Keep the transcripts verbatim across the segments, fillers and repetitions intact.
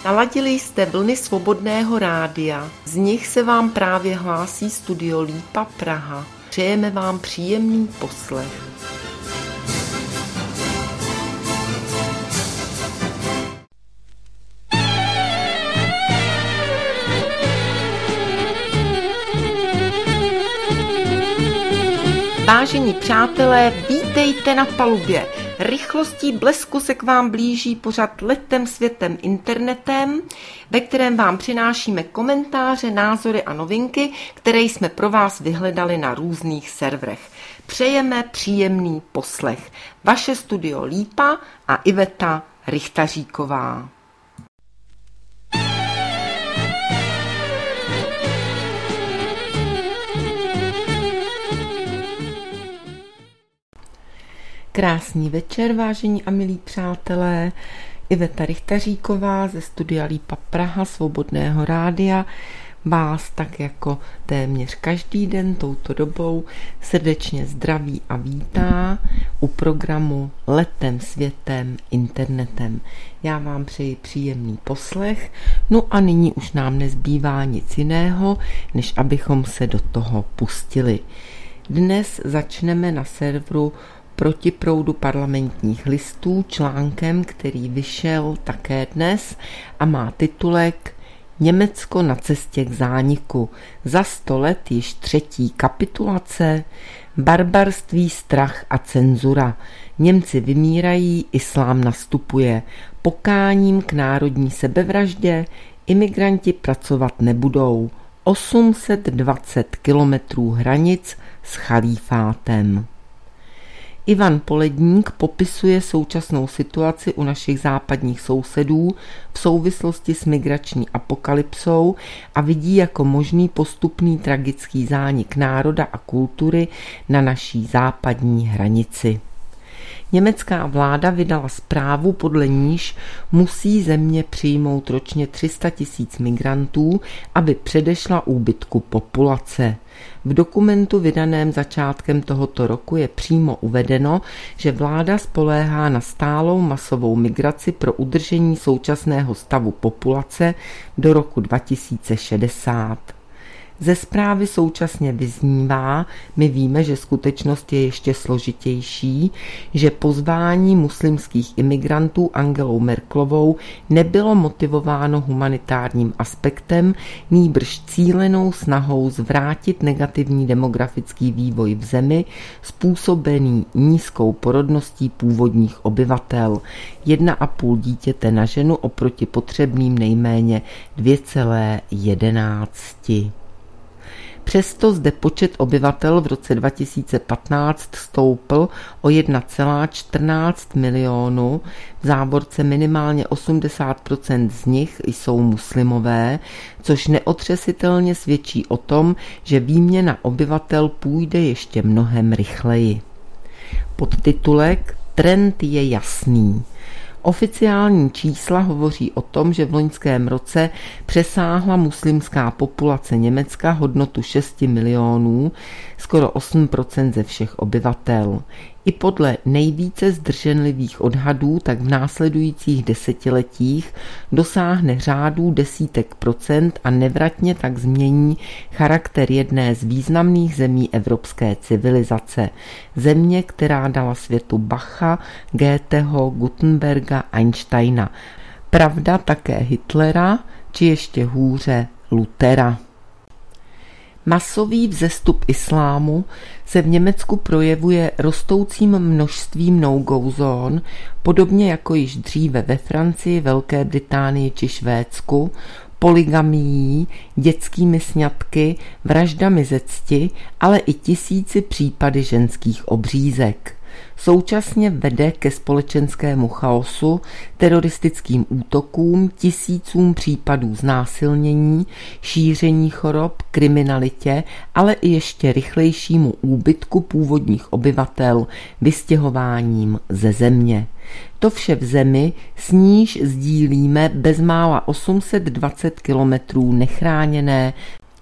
Naladili jste vlny Svobodného rádia, z nich se vám právě hlásí Studio Lípa Praha. Přejeme vám příjemný poslech. Vážení přátelé, vítejte na palubě. Rychlostí blesku se k vám blíží pořad Letem světem internetem, ve kterém vám přinášíme komentáře, názory a novinky, které jsme pro vás vyhledali na různých serverech. Přejeme příjemný poslech. Vaše Studio Lípa a Iveta Richtaříková. Krásný večer, vážení a milí přátelé. Iveta Richtaříková ze Studia Lípa Praha, Svobodného rádia, vás tak jako téměř každý den touto dobou srdečně zdraví a vítá u programu Letem světem internetem. Já vám přeji příjemný poslech, no a nyní už nám nezbývá nic jiného, než abychom se do toho pustili. Dnes začneme na serveru Proti proudu parlamentních listů článkem, který vyšel také dnes a má titulek Německo na cestě k zániku. Za sto let již třetí kapitulace, barbarství, strach a cenzura. Němci vymírají, islám nastupuje. Pokáním k národní sebevraždě imigranti pracovat nebudou. osm set dvacet kilometrů hranic s chalífátem. Ivan Poledník popisuje současnou situaci u našich západních sousedů v souvislosti s migrační apokalypsou a vidí jako možný postupný tragický zánik národa a kultury na naší západní hranici. Německá vláda vydala zprávu, podle níž musí země přijmout ročně tři sta tisíc migrantů, aby předešla úbytku populace. V dokumentu vydaném začátkem tohoto roku je přímo uvedeno, že vláda spoléhá na stálou masovou migraci pro udržení současného stavu populace do roku dva tisíce šedesát. Ze zprávy současně vyznívá, my víme, že skutečnost je ještě složitější, že pozvání muslimských imigrantů Angelou Merkelovou nebylo motivováno humanitárním aspektem, nýbrž cílenou snahou zvrátit negativní demografický vývoj v zemi, způsobený nízkou porodností původních obyvatel. Jedna a půl dítěte na ženu oproti potřebným nejméně dvě celé jedenáct. Přesto zde počet obyvatel v roce dva tisíce patnáct stoupl o jedna celá čtrnáct milionu, v závorce minimálně osmdesát procent z nich jsou muslimové, což neotřesitelně svědčí o tom, že výměna obyvatel půjde ještě mnohem rychleji. Podtitulek Trend je jasný. Oficiální čísla hovoří o tom, že v loňském roce přesáhla muslimská populace Německa hodnotu šest milionů, skoro osm procent ze všech obyvatel. I podle nejvíce zdrženlivých odhadů tak v následujících desetiletích dosáhne řádů desítek procent a nevratně tak změní charakter jedné z významných zemí evropské civilizace. Země, která dala světu Bacha, Goetheho, Gutenberga, Einsteina. Pravda také Hitlera, či ještě hůře Luthera. Masový vzestup islámu se v Německu projevuje rostoucím množstvím no-go zón, podobně jako již dříve ve Francii, Velké Británii či Švédsku, polygamií, dětskými sňatky, vraždami ze cti, ale i tisíci případy ženských obřízek. Současně vede ke společenskému chaosu, teroristickým útokům, tisícům případů znásilnění, šíření chorob, kriminalitě, ale i ještě rychlejšímu úbytku původních obyvatel vystěhováním ze země. To vše v zemi, s níž sdílíme bezmála osm set dvacet kilometrů nechráněné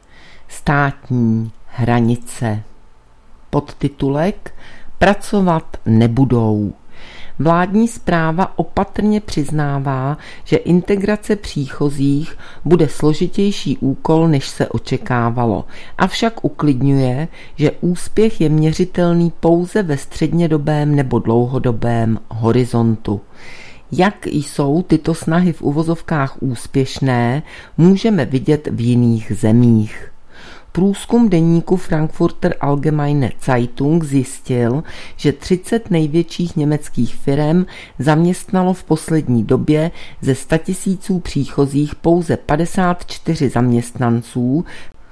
státní hranice. Podtitulek Pracovat nebudou. Vládní správa opatrně přiznává, že integrace příchozích bude složitější úkol, než se očekávalo. Avšak uklidňuje, že úspěch je měřitelný pouze ve střednědobém nebo dlouhodobém horizontu. Jak jsou tyto snahy v uvozovkách úspěšné, můžeme vidět v jiných zemích. Průzkum deníku Frankfurter Allgemeine Zeitung zjistil, že třicet největších německých firem zaměstnalo v poslední době ze sta tisíců příchozích pouze padesát čtyři zaměstnanců,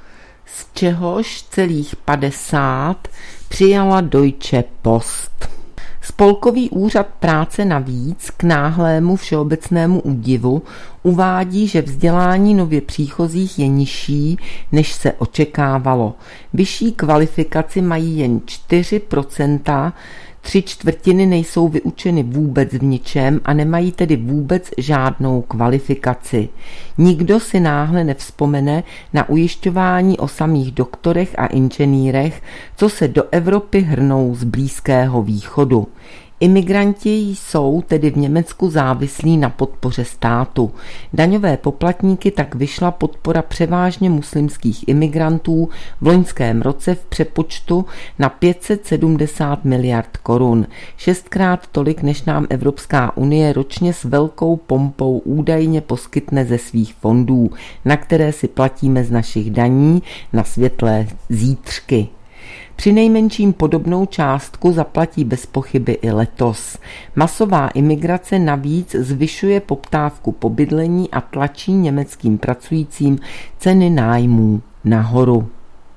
z čehož celých padesát přijala Deutsche Post. Spolkový úřad práce navíc k náhlému všeobecnému údivu uvádí, že vzdělání nově příchozích je nižší, než se očekávalo. Vyšší kvalifikaci mají jen čtyři procenta, tři čtvrtiny nejsou vyučeny vůbec v ničem a nemají tedy vůbec žádnou kvalifikaci. Nikdo si náhle nevzpomene na ujišťování o samých doktorech a inženýrech, co se do Evropy hrnou z Blízkého východu. Imigranti jsou tedy v Německu závislí na podpoře státu. Daňové poplatníky tak vyšla podpora převážně muslimských imigrantů v loňském roce v přepočtu na pět set sedmdesát miliard korun. Šestkrát tolik, než nám Evropská unie ročně s velkou pompou údajně poskytne ze svých fondů, na které si platíme z našich daní na světlé zítřky. Přinejmenším podobnou částku zaplatí bez pochyby i letos. Masová imigrace navíc zvyšuje poptávku po bydlení a tlačí německým pracujícím ceny nájmů nahoru.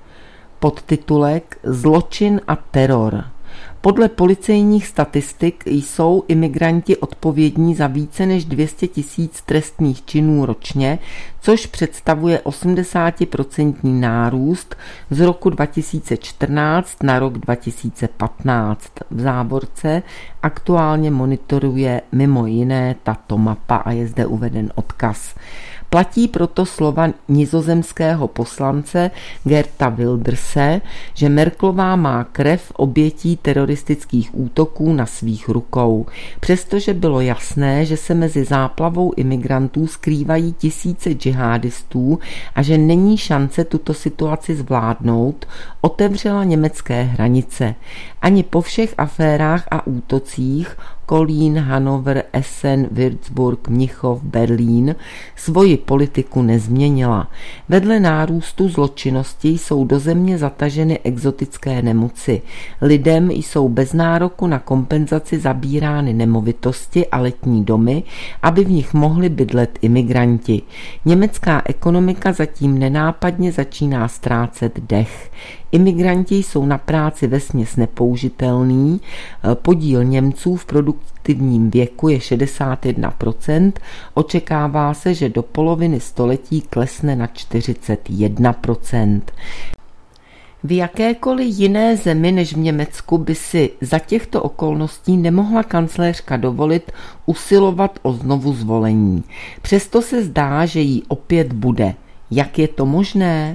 Podtitulek Zločin a teror. Podle policejních statistik jsou imigranti odpovědní za více než dvě stě tisíc trestných činů ročně, což představuje osmdesátprocentní nárůst z roku dva tisíce čtrnáct na rok dva tisíce patnáct. V závorce aktuálně monitoruje mimo jiné tato mapa a je zde uveden odkaz. Platí proto slova nizozemského poslance Geerta Wilderse, že Merkelová má krev obětí teroristických útoků na svých rukou. Přestože bylo jasné, že se mezi záplavou imigrantů skrývají tisíce džihadistů a že není šance tuto situaci zvládnout, otevřela německé hranice. Ani po všech aférách a útocích Kolín, Hannover, Essen, Würzburg, Mnichov, Berlín svoji politiku nezměnila. Vedle nárůstu zločinnosti jsou do země zataženy exotické nemoci. Lidem jsou bez nároku na kompenzaci zabírány nemovitosti a letní domy, aby v nich mohli bydlet imigranti. Německá ekonomika zatím nenápadně začíná ztrácet dech. Imigranti jsou na práci vesměs nepoužitelný, podíl Němců v produktivním věku je šedesát jedna procent, očekává se, že do poloviny století klesne na čtyřicet jedna procent. V jakékoliv jiné zemi než v Německu by si za těchto okolností nemohla kancléřka dovolit usilovat o znovu zvolení. Přesto se zdá, že jí opět bude. Jak je to možné?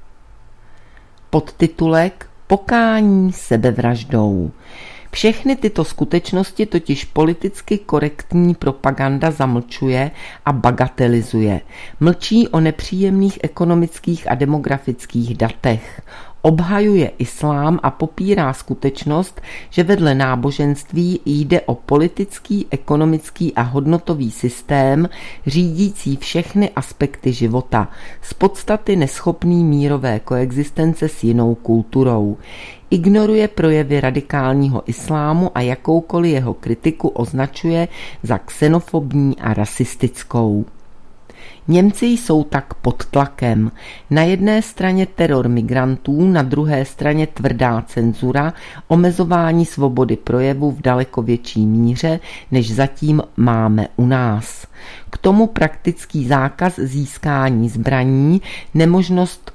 Podtitulek Pokání sebevraždou. Všechny tyto skutečnosti totiž politicky korektní propaganda zamlčuje a bagatelizuje. Mlčí o nepříjemných ekonomických a demografických datech. Obhajuje islám a popírá skutečnost, že vedle náboženství jde o politický, ekonomický a hodnotový systém řídící všechny aspekty života, z podstaty neschopný mírové koexistence s jinou kulturou. Ignoruje projevy radikálního islámu a jakoukoliv jeho kritiku označuje za xenofobní a rasistickou. Němci jsou tak pod tlakem. Na jedné straně teror migrantů, na druhé straně tvrdá cenzura, omezování svobody projevu v daleko větší míře, než zatím máme u nás. K tomu praktický zákaz získání zbraní, nemožnost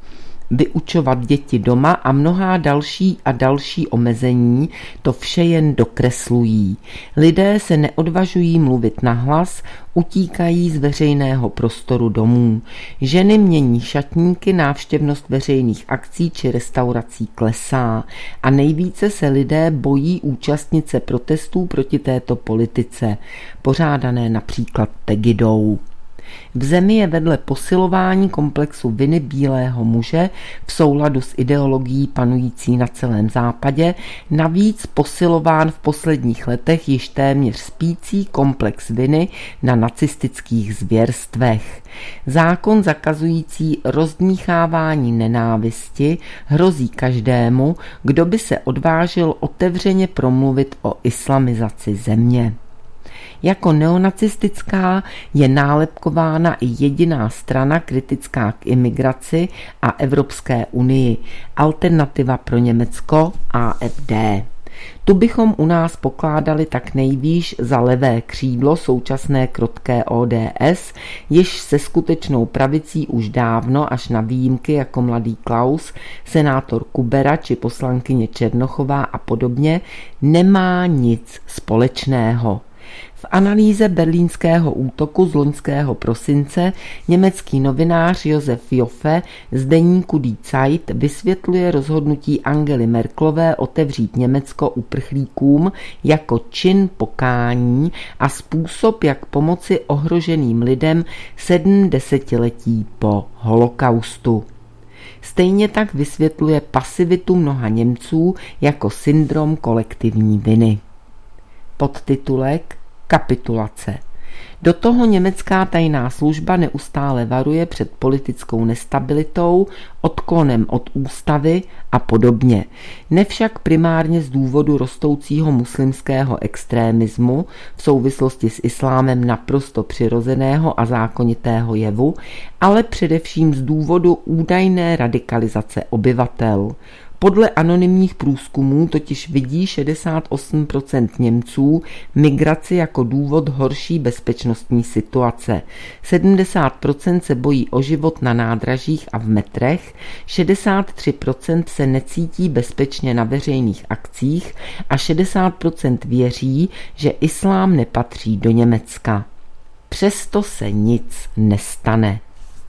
vyučovat děti doma a mnohá další a další omezení to vše jen dokreslují. Lidé se neodvažují mluvit nahlas, utíkají z veřejného prostoru domů. Ženy mění šatníky, návštěvnost veřejných akcí či restaurací klesá a nejvíce se lidé bojí účastnit se protestů proti této politice, pořádané například Pegidou. V zemi je vedle posilování komplexu viny bílého muže v souladu s ideologií panující na celém západě navíc posilován v posledních letech již téměř spící komplex viny na nacistických zvěrstvech. Zákon zakazující rozdmíchávání nenávisti hrozí každému, kdo by se odvážil otevřeně promluvit o islamizaci země. Jako neonacistická je nálepkována i jediná strana kritická k imigraci a Evropské unii, Alternativa pro Německo A F D. Tu bychom u nás pokládali tak nejvýš za levé křídlo současné krotké O D S, jež se skutečnou pravicí už dávno až na výjimky jako mladý Klaus, senátor Kubera či poslankyně Černochová a podobně nemá nic společného. V analýze berlínského útoku z loňského prosince německý novinář Josef Joffe z deníku Die Zeit vysvětluje rozhodnutí Angely Merkelové otevřít Německo uprchlíkům jako čin pokání a způsob, jak pomoci ohroženým lidem sedm desetiletí po holokaustu. Stejně tak vysvětluje pasivitu mnoha Němců jako syndrom kolektivní viny. Podtitulek Kapitulace. Do toho německá tajná služba neustále varuje před politickou nestabilitou, odklonem od ústavy a podobně. Nevšak primárně z důvodu rostoucího muslimského extrémismu v souvislosti s islámem naprosto přirozeného a zákonitého jevu, ale především z důvodu údajné radikalizace obyvatel. Podle anonymních průzkumů totiž vidí šedesát osm procent Němců migraci jako důvod horší bezpečnostní situace. sedmdesát procent se bojí o život na nádražích a v metrech, šedesát tři procent se necítí bezpečně na veřejných akcích a šedesát procent věří, že islám nepatří do Německa. Přesto se nic nestane.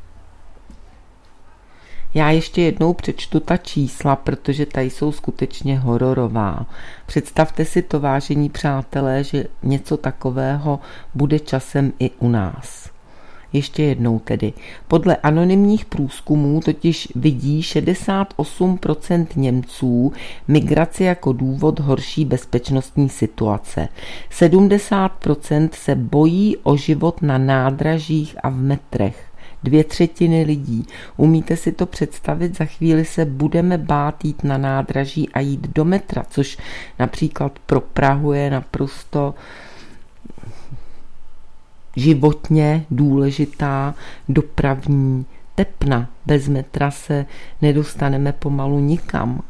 Já ještě jednou přečtu ta čísla, protože tady jsou skutečně hororová. Představte si to, vážení přátelé, že něco takového bude časem i u nás. Ještě jednou tedy. Podle anonymních průzkumů totiž vidí šedesát osm procent Němců migraci jako důvod horší bezpečnostní situace. sedmdesát procent se bojí o život na nádražích a v metrech. Dvě třetiny lidí. Umíte si to představit? Za chvíli se budeme bát jít na nádraží a jít do metra, což například pro Prahu je naprosto životně důležitá dopravní tepna. Bez metra se nedostaneme pomalu nikam.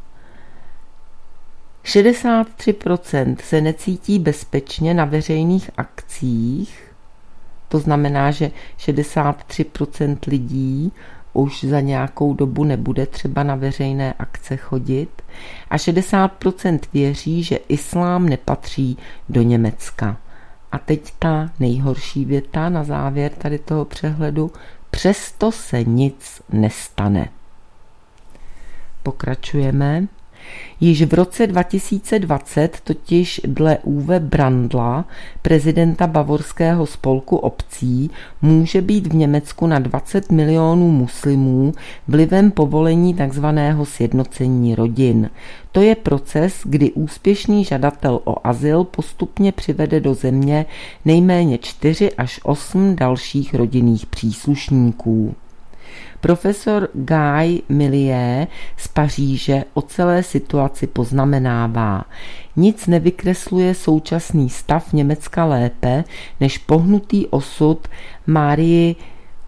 šedesát tři procent se necítí bezpečně na veřejných akcích. To znamená, že šedesát tři procent lidí už za nějakou dobu nebude třeba na veřejné akce chodit a šedesát procent věří, že islám nepatří do Německa. A teď ta nejhorší věta na závěr tady toho přehledu: přesto se nic nestane. Pokračujeme. Již v roce dva tisíce dvacet totiž dle Uwe Brandla, prezidenta bavorského spolku obcí, může být v Německu na dvacet milionů muslimů vlivem povolení tzv. Sjednocení rodin. To je proces, kdy úspěšný žadatel o azyl postupně přivede do země nejméně čtyři až osm dalších rodinných příslušníků. Profesor Guy Millier z Paříže o celé situaci poznamenává: nic nevykresluje současný stav Německa lépe než pohnutý osud Marii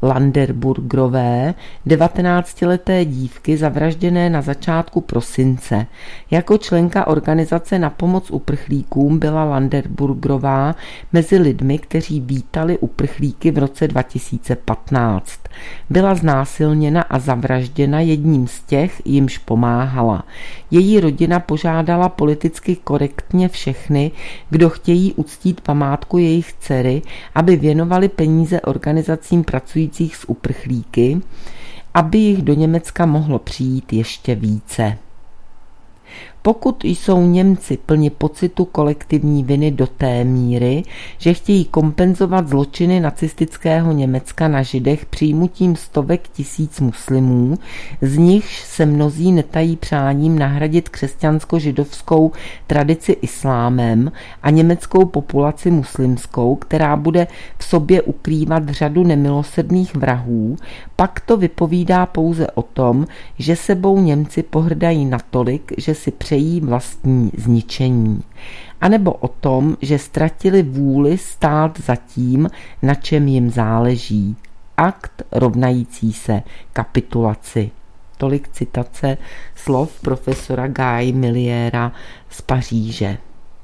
Landerburgerové, devatenáctileté dívky zavražděné na začátku prosince. Jako členka organizace na pomoc uprchlíkům byla Landerburgerová mezi lidmi, kteří vítali uprchlíky v roce dva tisíce patnáct. Byla znásilněna a zavražděna jedním z těch, jimž pomáhala. Její rodina požádala politicky korektně všechny, kdo chtějí uctít památku jejich dcery, aby věnovali peníze organizacím pracujících s uprchlíky, aby jich do Německa mohlo přijít ještě více. Pokud jsou Němci plni pocitu kolektivní viny do té míry, že chtějí kompenzovat zločiny nacistického Německa na Židech přijmutím stovek tisíc muslimů, z nichž se mnozí netají přáním nahradit křesťansko-židovskou tradici islámem a německou populaci muslimskou, která bude v sobě ukrývat řadu nemilosrdných vrahů, pak to vypovídá pouze o tom, že sebou Němci pohrdají natolik, že si přejí vlastní zničení. A nebo o tom, že ztratili vůli stát za tím, na čem jim záleží. Akt rovnající se kapitulaci. Tolik citace slov profesora Guy Milliera z Paříže.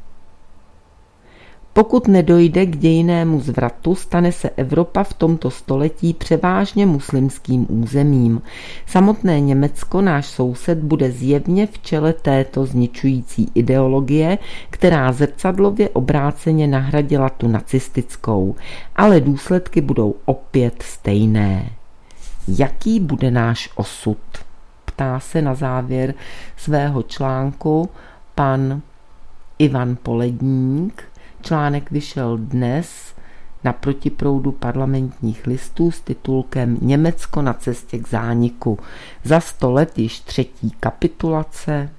Pokud nedojde k dějinnému zvratu, stane se Evropa v tomto století převážně muslimským územím. Samotné Německo, náš soused, bude zjevně v čele této zničující ideologie, která zrcadlově obráceně nahradila tu nacistickou, ale důsledky budou opět stejné. Jaký bude náš osud? Ptá se na závěr svého článku pan Ivan Poledník. Článek vyšel dnes na protiproudu Parlamentních listů s titulkem Německo na cestě k zániku. Za sto let již třetí kapitulace.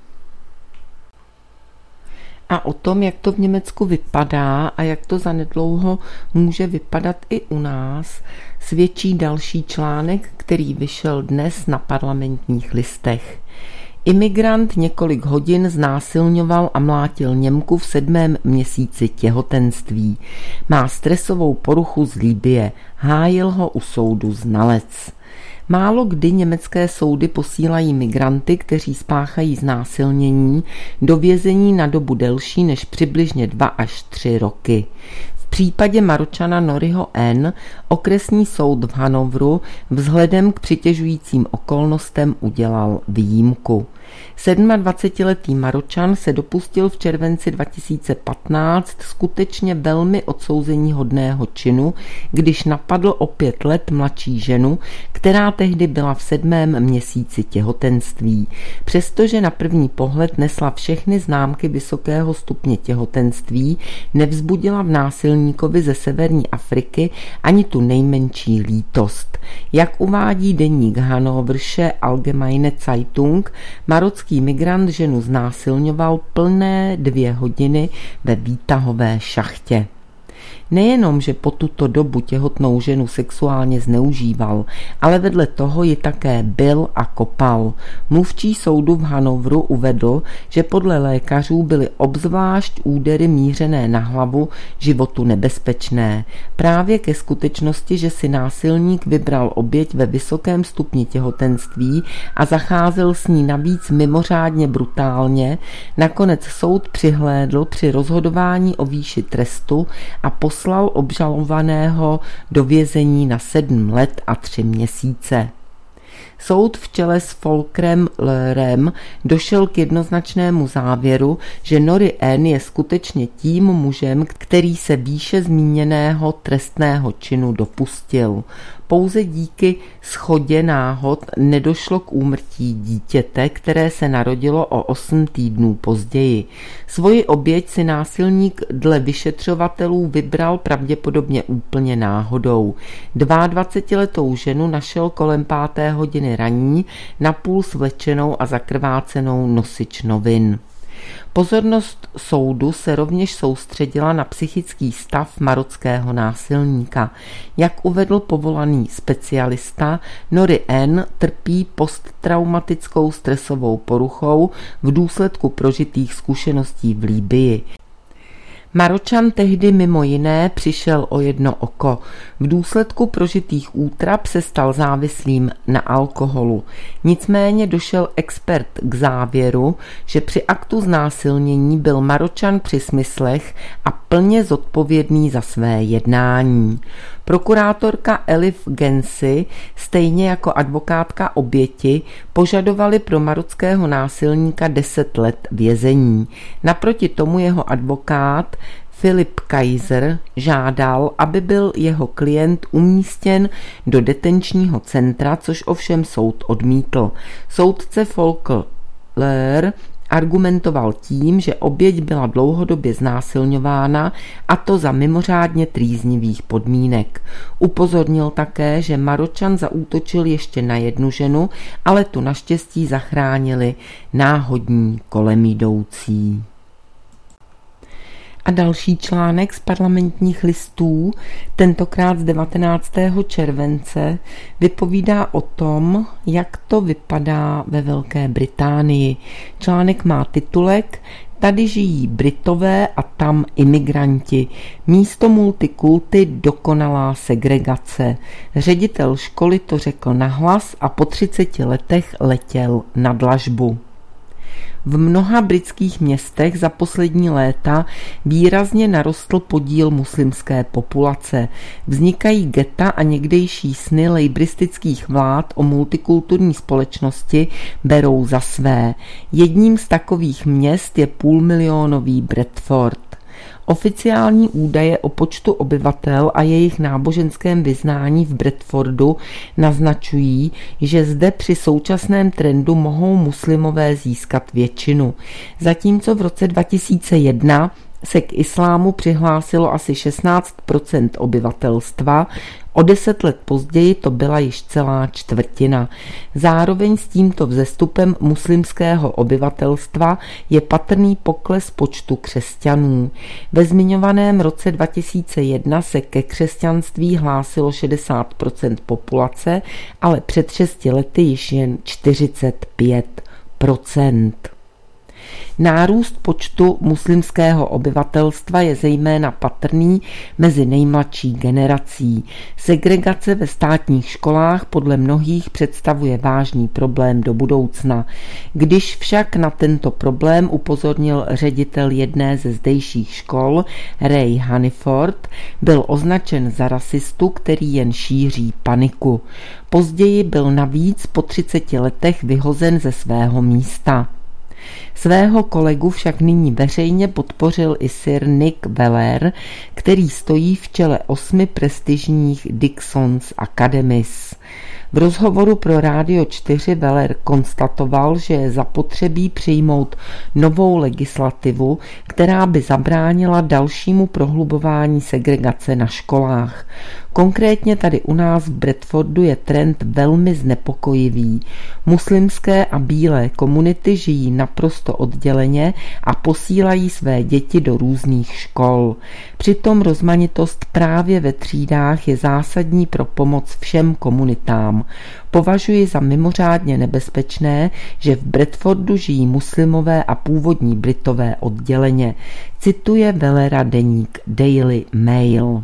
A o tom, jak to v Německu vypadá a jak to zanedlouho může vypadat i u nás, svědčí další článek, který vyšel dnes na Parlamentních listech. Imigrant několik hodin znásilňoval a mlátil Němku v sedmém měsíci těhotenství. Má stresovou poruchu z Libye. Hájil ho u soudu znalec. Málo kdy německé soudy posílají migranty, kteří spáchají znásilnění, do vězení na dobu delší než přibližně dva až tři roky. V případě Maročana Noriho N. okresní soud v Hanovru vzhledem k přitěžujícím okolnostem udělal výjimku. sedmadvacetiletý Maročan se dopustil v červenci dva tisíce patnáct skutečně velmi odsouzeníhodného činu, když napadl o pět let mladší ženu, která tehdy byla v sedmém měsíci těhotenství. Přestože na první pohled nesla všechny známky vysokého stupně těhotenství, nevzbudila v násilníkovi ze severní Afriky ani tu nejmenší lítost. Jak uvádí deník Hannoversche Allgemeine Zeitung, marocký migrant ženu znásilňoval plné dvě hodiny ve výtahové šachtě. Nejenom, že po tuto dobu těhotnou ženu sexuálně zneužíval, ale vedle toho ji také bil a kopal. Mluvčí soudu v Hanovru uvedl, že podle lékařů byly obzvlášť údery mířené na hlavu životu nebezpečné. Právě ke skutečnosti, že si násilník vybral oběť ve vysokém stupni těhotenství a zacházel s ní navíc mimořádně brutálně, nakonec soud přihlédl při rozhodování o výši trestu a poslal obžalovaného do vězení na sedm let a tři měsíce. Soud v čele s Volkerem Löhrem došel k jednoznačnému závěru, že Nori N. je skutečně tím mužem, který se výše zmíněného trestného činu dopustil. Pouze díky shodě náhod nedošlo k úmrtí dítěte, které se narodilo o osm týdnů později. Svoji oběť si násilník dle vyšetřovatelů vybral pravděpodobně úplně náhodou. dvaadvacetiletou ženu našel kolem páté hodiny raní, napůl svlečenou a zakrvácenou nosič novin. Pozornost soudu se rovněž soustředila na psychický stav marockého násilníka. Jak uvedl povolaný specialista, Nori N. trpí posttraumatickou stresovou poruchou v důsledku prožitých zkušeností v Libyi. Maročan tehdy mimo jiné přišel o jedno oko. V důsledku prožitých útrap se stal závislým na alkoholu. Nicméně došel expert k závěru, že při aktu znásilnění byl Maročan při smyslech a plně zodpovědný za své jednání. Prokurátorka Elif Gensi, stejně jako advokátka oběti, požadovali pro marockého násilníka deset let vězení. Naproti tomu jeho advokát Filip Kaiser žádal, aby byl jeho klient umístěn do detenčního centra, což ovšem soud odmítl. Soudce Volker Lehr argumentoval tím, že oběť byla dlouhodobě znásilňována, a to za mimořádně trýznivých podmínek. Upozornil také, že Maročan zaútočil ještě na jednu ženu, ale tu naštěstí zachránili náhodní kolem jdoucí. A další článek z Parlamentních listů, tentokrát z devatenáctého července, vypovídá o tom, jak to vypadá ve Velké Británii. Článek má titulek Tady žijí Britové a tam imigranti. Místo multikulty dokonalá segregace. Ředitel školy to řekl nahlas a po třiceti letech letěl na dlažbu. V mnoha britských městech za poslední léta výrazně narostl podíl muslimské populace. Vznikají geta a někdejší sny lejbristických vlád o multikulturní společnosti berou za své. Jedním z takových měst je půlmilionový Bradford. Oficiální údaje o počtu obyvatel a jejich náboženském vyznání v Bradfordu naznačují, že zde při současném trendu mohou muslimové získat většinu. Zatímco v roce dva tisíce jedna se k islámu přihlásilo asi šestnáct procent obyvatelstva, o deset let později to byla již celá čtvrtina. Zároveň s tímto vzestupem muslimského obyvatelstva je patrný pokles počtu křesťanů. Ve zmiňovaném roce dva tisíce jedna se ke křesťanství hlásilo šedesát procent populace, ale před šesti lety již jen čtyřicet pět procent. Nárůst počtu muslimského obyvatelstva je zejména patrný mezi nejmladší generací. Segregace ve státních školách podle mnohých představuje vážný problém do budoucna. Když však na tento problém upozornil ředitel jedné ze zdejších škol, Ray Haniford, byl označen za rasistu, který jen šíří paniku. Později byl navíc po třiceti letech vyhozen ze svého místa. Svého kolegu však nyní veřejně podpořil i sir Nick Weller, který stojí v čele osmi prestižních Dixons Academies. V rozhovoru pro Rádio čtyři Weller konstatoval, že je zapotřebí přijmout novou legislativu, která by zabránila dalšímu prohlubování segregace na školách. Konkrétně tady u nás v Bradfordu je trend velmi znepokojivý. Muslimské a bílé komunity žijí naprosto odděleně a posílají své děti do různých škol. Přitom rozmanitost právě ve třídách je zásadní pro pomoc všem komunitám. Považuji za mimořádně nebezpečné, že v Bradfordu žijí muslimové a původní Britové odděleně, cituje Wellera deník Daily Mail.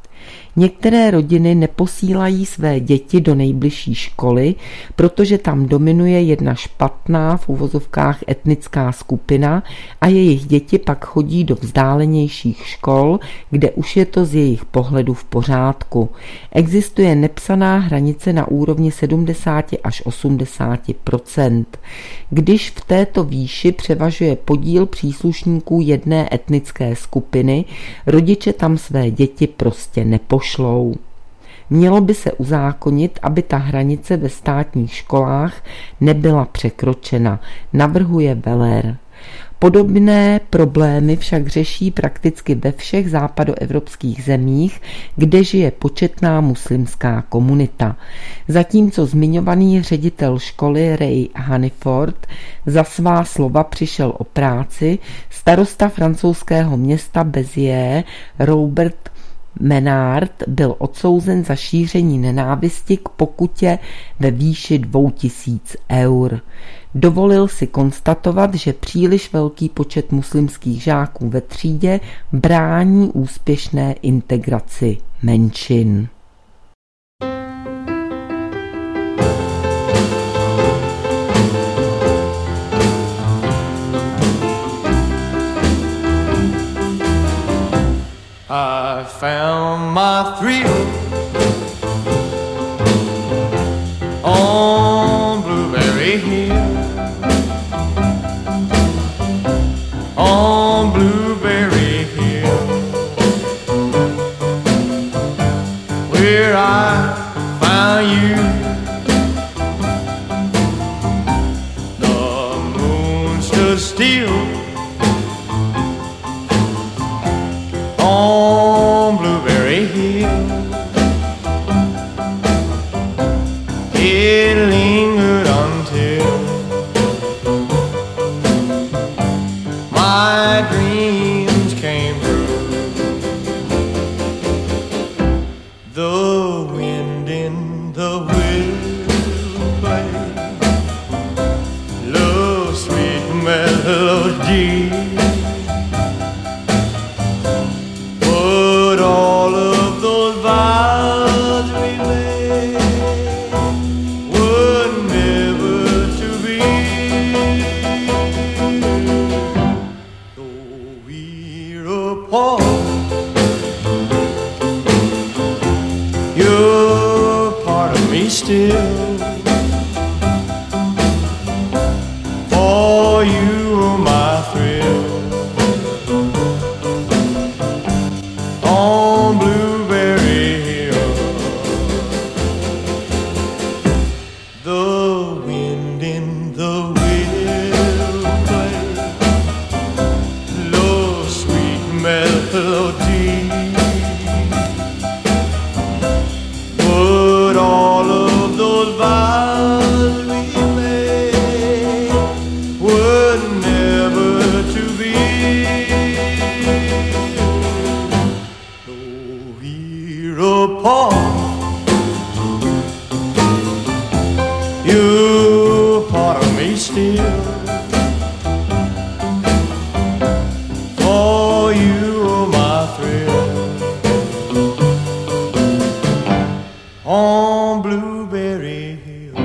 Některé rodiny neposílají své děti do nejbližší školy, protože tam dominuje jedna špatná v uvozovkách etnická skupina a jejich děti pak chodí do vzdálenějších škol, kde už je to z jejich pohledu v pořádku. Existuje nepsaná hranice na úrovni sedmdesát až osmdesát procent. Když v této výši převažuje podíl příslušníků jedné etnické skupiny, rodiče tam své děti prostě nepošlou. Šlou. Mělo by se uzákonit, aby ta hranice ve státních školách nebyla překročena, navrhuje Weller. Podobné problémy však řeší prakticky ve všech západoevropských zemích, kde žije početná muslimská komunita. Zatímco zmiňovaný ředitel školy Ray Haniford za svá slova přišel o práci, starosta francouzského města Béziers Robert Menard byl odsouzen za šíření nenávisti k pokutě ve výši dvou tisíc eur. dovolil si konstatovat, že příliš velký počet muslimských žáků ve třídě brání úspěšné integraci menšin. I found my thrill on Blueberry Hill, on Blueberry Hill, where I found you. The moon stood still on Blueberry Hill. It lingered until my dreams came true. The wind in the willow play love's sweet melody. All of those vows we made were never to be. Though we're apart, you're part of me still. For you are my thrill. On Blueberry Hill, the wind in the willow play love's sweet melody. But all of those vows we made were never to be. Apart, you're part of me still. For you are my thrill. On Blueberry Hill.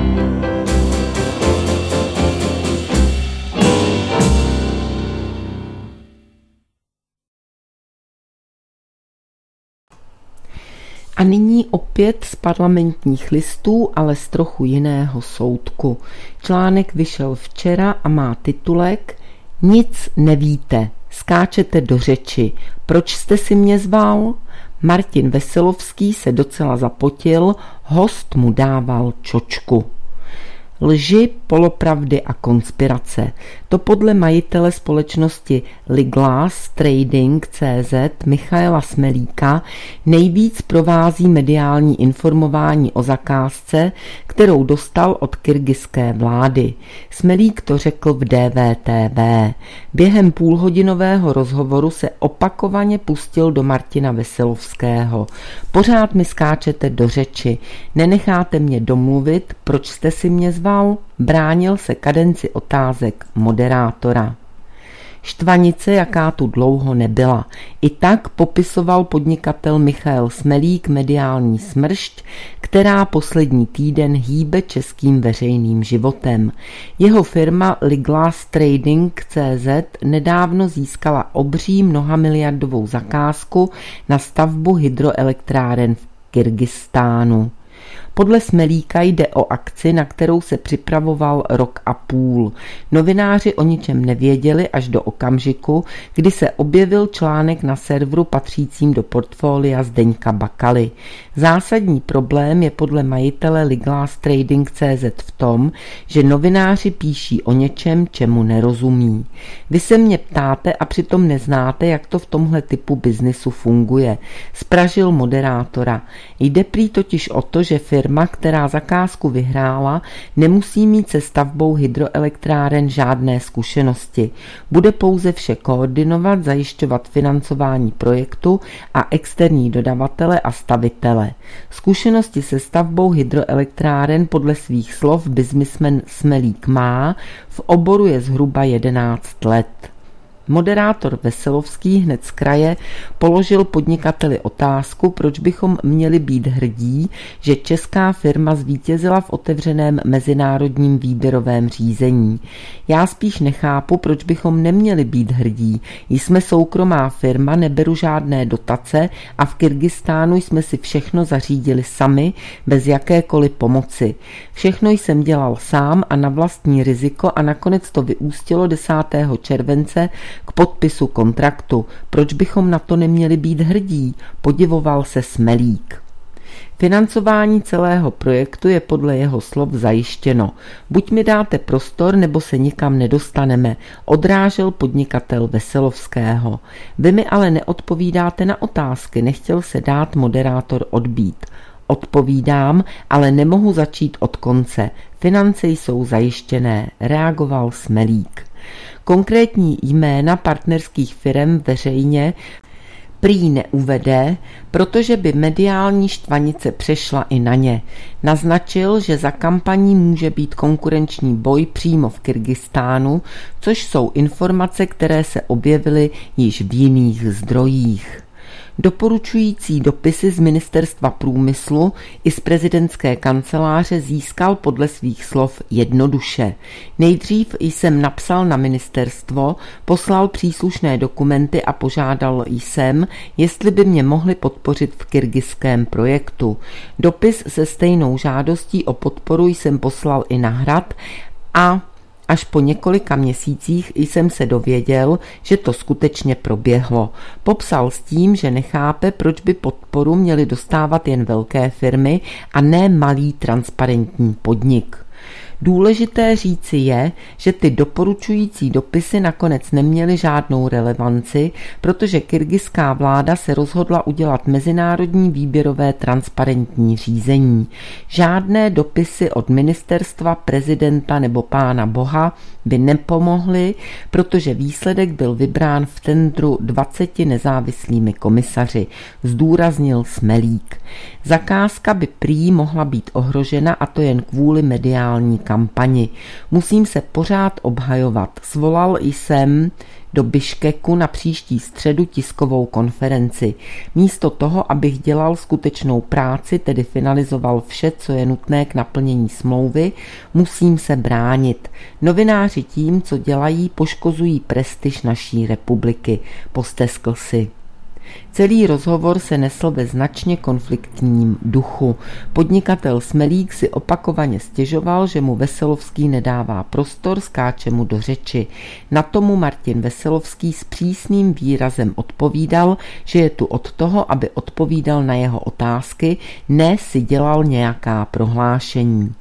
A nyní opět z Parlamentních listů, ale z trochu jiného soudku. Článek vyšel včera a má titulek Nic nevíte, skáčete do řeči. Proč jste si mě zval? Martin Veselovský se docela zapotil, host mu dával čočku. Lži, polopravdy a konspirace. To podle majitele společnosti Liglas Trading C Z Michaela Smelíka nejvíc provází mediální informování o zakázce, kterou dostal od kyrgyzské vlády. Smelík to řekl v D V T V. Během půlhodinového rozhovoru se opakovaně pustil do Martina Veselovského. Pořád mi skáčete do řeči, nenecháte mě domluvit, proč jste si mě zval? Bránil se kadenci otázek moderátora. Štvanice, jaká tu dlouho nebyla. I tak popisoval podnikatel Michael Smelík mediální smršť, která poslední týden hýbe českým veřejným životem. Jeho firma Liglas Trading C Z nedávno získala obří mnohamiliardovou zakázku na stavbu hydroelektráren v Kyrgyzstánu. Podle Smelíka jde o akci, na kterou se připravoval rok a půl. Novináři o ničem nevěděli až do okamžiku, kdy se objevil článek na serveru patřícím do portfolia Zdeňka Bakaly. Zásadní problém je podle majitele Liglas Trading C Z v tom, že novináři píší o něčem, čemu nerozumí. Vy se mě ptáte a přitom neznáte, jak to v tomhle typu biznisu funguje. Spražil moderátora. Jde prý totiž o to, že firma firma, která zakázku vyhrála, nemusí mít se stavbou hydroelektráren žádné zkušenosti. Bude pouze vše koordinovat, zajišťovat financování projektu a externí dodavatele a stavitele. Zkušenosti se stavbou hydroelektráren podle svých slov biznismen Smelík má, v oboru je zhruba jedenáct let. Moderátor Veselovský hned z kraje položil podnikateli otázku, proč bychom měli být hrdí, že česká firma zvítězila v otevřeném mezinárodním výběrovém řízení. Já spíš nechápu, proč bychom neměli být hrdí. Jsme soukromá firma, neberu žádné dotace a v Kyrgyzstánu jsme si všechno zařídili sami, bez jakékoliv pomoci. Všechno jsem dělal sám a na vlastní riziko a nakonec to vyústilo desátého července k podpisu kontraktu. Proč bychom na to neměli být hrdí? Podivoval se Smelík. Financování celého projektu je podle jeho slov zajištěno. Buď mi dáte prostor, nebo se nikam nedostaneme, odrážel podnikatel Veselovského. Vy mi ale neodpovídáte na otázky, nechtěl se dát moderátor odbít. Odpovídám, ale nemohu začít od konce. Finance jsou zajištěné, reagoval Smelík. Konkrétní jména partnerských firem veřejně prý neuvede, protože by mediální štvanice přešla i na ně. Naznačil, že za kampaní může být konkurenční boj přímo v Kyrgyzstánu, což jsou informace, které se objevily již v jiných zdrojích. Doporučující dopisy z Ministerstva průmyslu i z prezidentské kanceláře získal podle svých slov jednoduše. Nejdřív jsem napsal na ministerstvo, poslal příslušné dokumenty a požádal jsem, jestli by mě mohli podpořit v kyrgyzském projektu. Dopis se stejnou žádostí o podporu jsem poslal i na Hrad a až po několika měsících jsem se dověděl, že to skutečně proběhlo. Popsal s tím, že nechápe, proč by podporu měly dostávat jen velké firmy a ne malý transparentní podnik. Důležité říci je, že ty doporučující dopisy nakonec neměly žádnou relevanci, protože kyrgyzská vláda se rozhodla udělat mezinárodní výběrové transparentní řízení. Žádné dopisy od ministerstva, prezidenta nebo pána Boha by nepomohly, protože výsledek byl vybrán v tendru dvaceti nezávislými komisaři, zdůraznil Smelík. Zakázka by prý mohla být ohrožena, a to jen kvůli mediální kampani. Musím se pořád obhajovat. Svolal jsem do Biškeku na příští středu tiskovou konferenci. Místo toho, abych dělal skutečnou práci, tedy finalizoval vše, co je nutné k naplnění smlouvy, musím se bránit. Novináři tím, co dělají, poškozují prestiž naší republiky, posteskl si. Celý rozhovor se nesl ve značně konfliktním duchu. Podnikatel Smelík si opakovaně stěžoval, že mu Veselovský nedává prostor, skáče mu do řeči. Na tomu Martin Veselovský s přísným výrazem odpovídal, že je tu od toho, aby odpovídal na jeho otázky, ne si dělal nějaká prohlášení.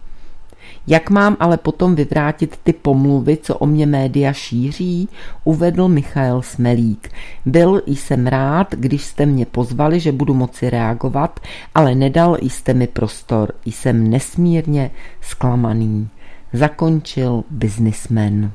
Jak mám ale potom vyvrátit ty pomluvy, co o mě média šíří, uvedl Michael Smelík. Byl jsem rád, když jste mě pozvali, že budu moci reagovat, ale nedal jste mi prostor. Jsem nesmírně zklamaný. Zakončil biznismen.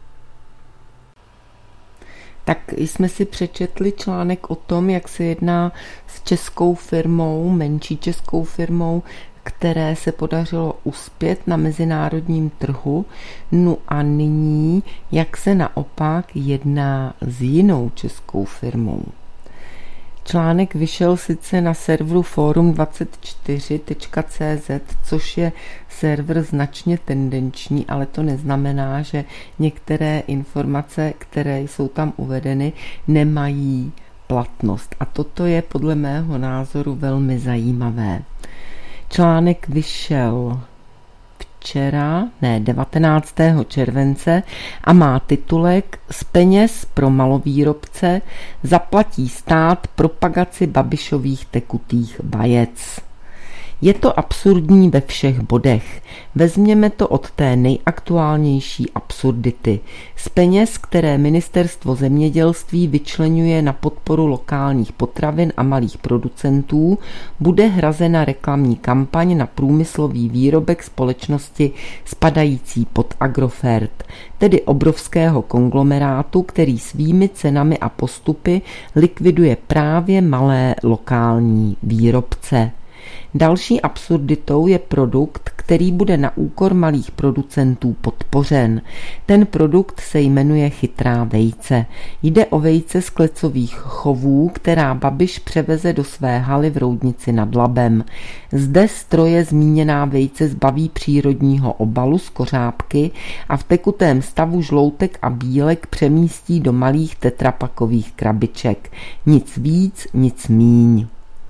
Tak jsme si přečetli článek o tom, jak se jedná s českou firmou, menší českou firmou, které se podařilo uspět na mezinárodním trhu. No a nyní, jak se naopak jedná s jinou českou firmou. Článek vyšel sice na serveru forum dvacet čtyři tečka cé zet, což je server značně tendenční, ale to neznamená, že některé informace, které jsou tam uvedeny, nemají platnost. A toto je podle mého názoru velmi zajímavé. Článek vyšel včera, ne, devatenáctého července a má titulek Z peněz pro malovýrobce zaplatí stát propagaci Babišových tekutých vajec. Je to absurdní ve všech bodech. Vezměme to od té nejaktuálnější absurdity. Z peněz, které Ministerstvo zemědělství vyčleňuje na podporu lokálních potravin a malých producentů, bude hrazena reklamní kampaň na průmyslový výrobek společnosti spadající pod Agrofert, tedy obrovského konglomerátu, který svými cenami a postupy likviduje právě malé lokální výrobce. Další absurditou je produkt, který bude na úkor malých producentů podpořen. Ten produkt se jmenuje chytrá vejce. Jde o vejce z klecových chovů, která Babiš převeze do své haly v Roudnici nad Labem. Zde stroje zmíněná vejce zbaví přírodního obalu z kořápky a v tekutém stavu žloutek a bílek přemístí do malých tetrapakových krabiček. Nic víc, nic míň.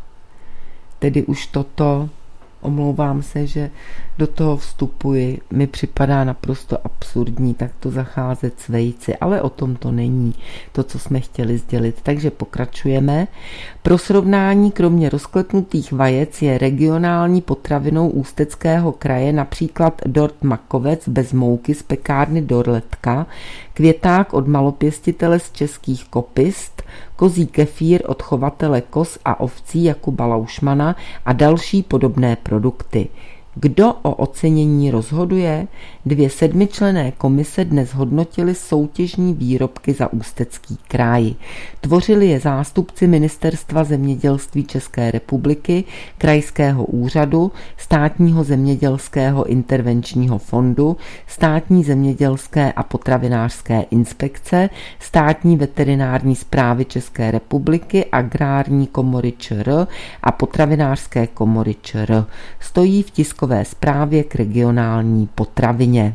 Tedy už toto, omlouvám se, že do toho vstupuji, mi připadá naprosto absurdní takto zacházet s vejci, ale o tom to není to, co jsme chtěli sdělit. Takže pokračujeme. Pro srovnání kromě rozklepnutých vajec je regionální potravinou Ústeckého kraje například dort makovec bez mouky z pekárny Dorletka, květák od malopěstitele z Českých Kopist, kozí kefír od chovatele koz a ovcí Jakuba Laušmana a další podobné produkty. Kdo o ocenění rozhoduje? Dvě sedmičlenné komise dnes hodnotily soutěžní výrobky za Ústecký kraj. Tvořili je zástupci Ministerstva zemědělství České republiky, Krajského úřadu, Státního zemědělského intervenčního fondu, Státní zemědělské a potravinářské inspekce, Státní veterinární správy České republiky, Agrární komory ČR a Potravinářské komory ČR. Stojí v tiskové zprávě k regionální potravině.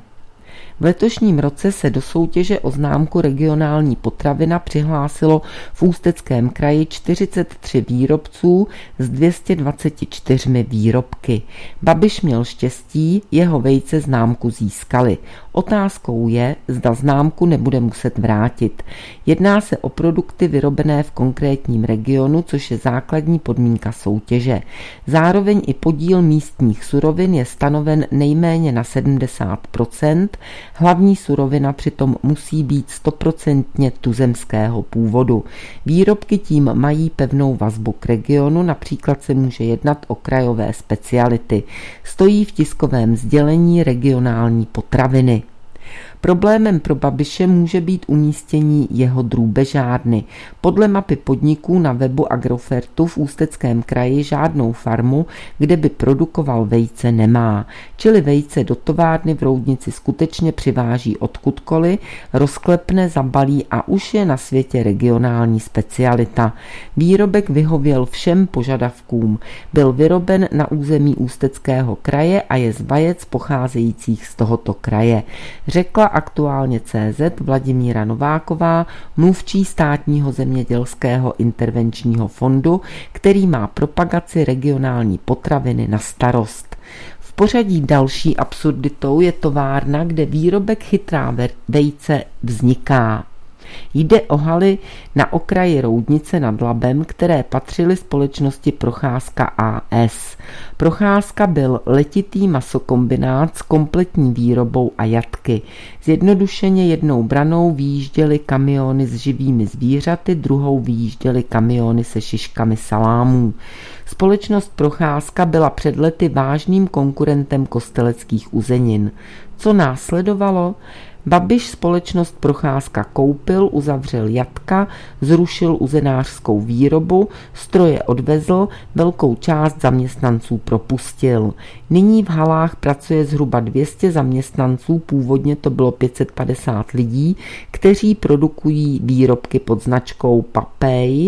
V letošním roce se do soutěže o známku regionální potravina přihlásilo v Ústeckém kraji čtyřicet tři výrobců s dvě stě dvacet čtyři výrobky. Babiš měl štěstí, jeho vejce známku získali. Otázkou je, zda známku nebude muset vrátit. Jedná se o produkty vyrobené v konkrétním regionu, což je základní podmínka soutěže. Zároveň i podíl místních surovin je stanoven nejméně na sedmdesát procent, hlavní surovina přitom musí být stoprocentně tuzemského původu. Výrobky tím mají pevnou vazbu k regionu, například se může jednat o krajové speciality. Stojí v tiskovém sdělení regionální potraviny. Problémem pro Babiše může být umístění jeho drůbežárny. Podle mapy podniků na webu Agrofertu v Ústeckém kraji žádnou farmu, kde by produkoval vejce, nemá. Čili vejce do továrny v Roudnici skutečně přiváží odkudkoliv, rozklepne, zabalí a už je na světě regionální specialita. Výrobek vyhověl všem požadavkům. Byl vyroben na území Ústeckého kraje a je z vajec pocházejících z tohoto kraje. Řekla Aktuálně C Z Vladimíra Nováková, mluvčí Státního zemědělského intervenčního fondu, který má propagaci regionální potraviny na starost. V pořadí další absurditou je továrna, kde výrobek chytrá vejce vzniká. Jde o haly na okraji Roudnice nad Labem, které patřily společnosti Procházka A S. Procházka byl letitý masokombinát s kompletní výrobou a jatky. Zjednodušeně jednou branou vyjížděly kamiony s živými zvířaty, druhou vyjížděly kamiony se šiškami salámů. Společnost Procházka byla před lety vážným konkurentem Kosteleckých uzenin. Co následovalo? Babiš společnost Procházka koupil, uzavřel jatka, zrušil uzenářskou výrobu, stroje odvezl, velkou část zaměstnanců propustil. Nyní v halách pracuje zhruba dvě stě zaměstnanců, původně to bylo pět set padesát lidí, kteří produkují výrobky pod značkou Papej,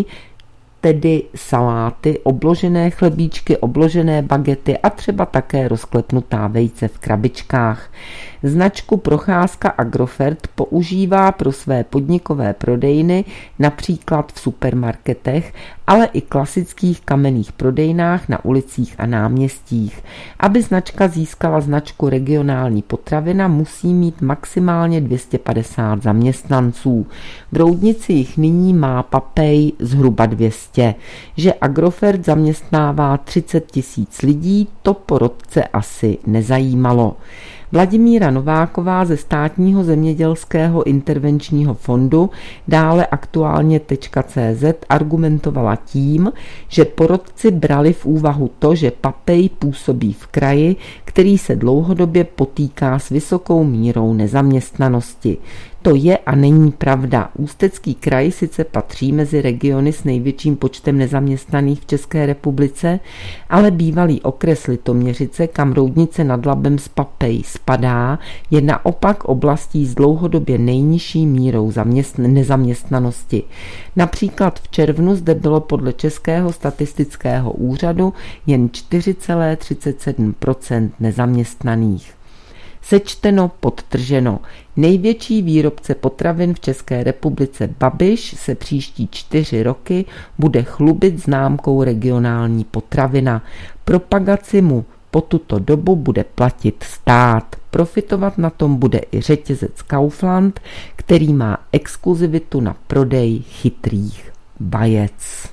tedy saláty, obložené chlebíčky, obložené bagety a třeba také rozklepnutá vejce v krabičkách. Značku Procházka Agrofert používá pro své podnikové prodejny, například v supermarketech, ale i klasických kamenných prodejnách na ulicích a náměstích. Aby značka získala značku regionální potravina, musí mít maximálně dvě stě padesát zaměstnanců. V Roudnici jich nyní má Papej zhruba dvě stě. dítě. Že Agrofert zaměstnává třicet tisíc lidí, to porodce asi nezajímalo. Vladimíra Nováková ze Státního zemědělského intervenčního fondu, dále aktuálně tečka cé zet, argumentovala tím, že porodci brali v úvahu to, že Papej působí v kraji, který se dlouhodobě potýká s vysokou mírou nezaměstnanosti. To je a není pravda. Ústecký kraj sice patří mezi regiony s největším počtem nezaměstnaných v České republice, ale bývalý okres Litoměřice, kam Roudnice nad Labem z Papej spadá, je naopak oblastí s dlouhodobě nejnižší mírou zaměstn- nezaměstnanosti. Například v červnu zde bylo podle Českého statistického úřadu jen čtyři celá třicet sedm procenta nezaměstnaných. Sečteno, podtrženo. Největší výrobce potravin v České republice Babiš se příští čtyři roky bude chlubit známkou regionální potravina. Propagaci mu po tuto dobu bude platit stát. Profitovat na tom bude i řetězec Kaufland, který má exkluzivitu na prodej chytrých vajec.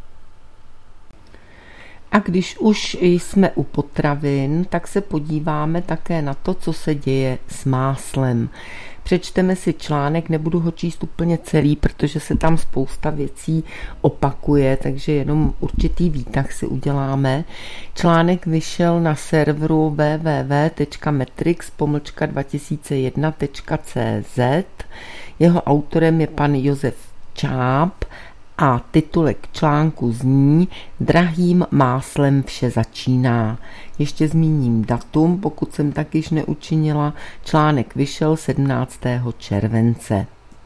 A když už jsme u potravin, tak se podíváme také na to, co se děje s máslem. Přečteme si článek, nebudu ho číst úplně celý, protože se tam spousta věcí opakuje, takže jenom určitý výtah si uděláme. Článek vyšel na serveru w w w tečka metrix pomlčka dva tisíce jedna tečka cé zet. Jeho autorem je pan Josef Čáp a titulek článku zní Drahým máslem vše začíná. Ještě zmíním datum, pokud jsem tak již neučinila. Článek vyšel sedmnáctého července.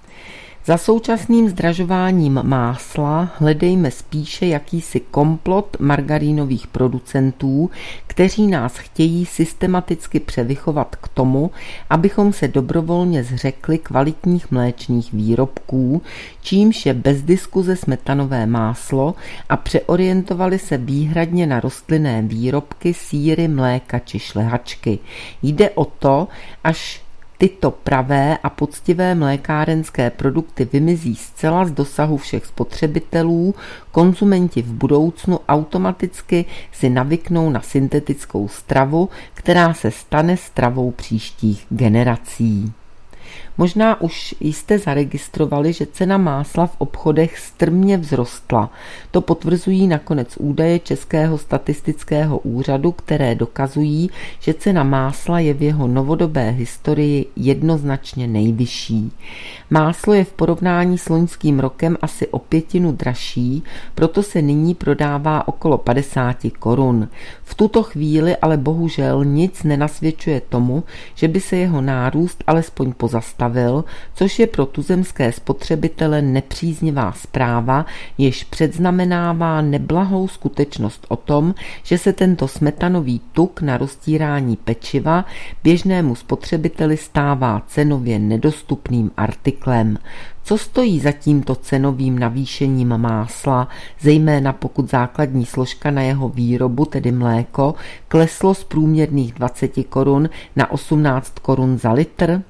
Za současným zdražováním másla hledejme spíše jakýsi komplot margarínových producentů, kteří nás chtějí systematicky převychovat k tomu, abychom se dobrovolně zřekli kvalitních mléčných výrobků, čímž je bez diskuze smetanové máslo a přeorientovali se výhradně na rostlinné výrobky, sýry, mléka či šlehačky. Jde o to, až tyto pravé a poctivé mlékárenské produkty vymizí zcela z dosahu všech spotřebitelů, konzumenti v budoucnu automaticky si navyknou na syntetickou stravu, která se stane stravou příštích generací. Možná už jste zaregistrovali, že cena másla v obchodech strmě vzrostla. To potvrzují nakonec údaje Českého statistického úřadu, které dokazují, že cena másla je v jeho novodobé historii jednoznačně nejvyšší. Máslo je v porovnání s loňským rokem asi o pětinu dražší, proto se nyní prodává okolo padesát korun. V tuto chvíli ale bohužel nic nenasvědčuje tomu, že by se jeho nárůst alespoň pozastavil, což je pro tuzemské spotřebitele nepříznivá zpráva, jež předznamenává neblahou skutečnost o tom, že se tento smetanový tuk na roztírání pečiva běžnému spotřebiteli stává cenově nedostupným artiklem. Co stojí za tímto cenovým navýšením másla, zejména pokud základní složka na jeho výrobu, tedy mléko, kleslo z průměrných dvacet korun na osmnáct korun za litr?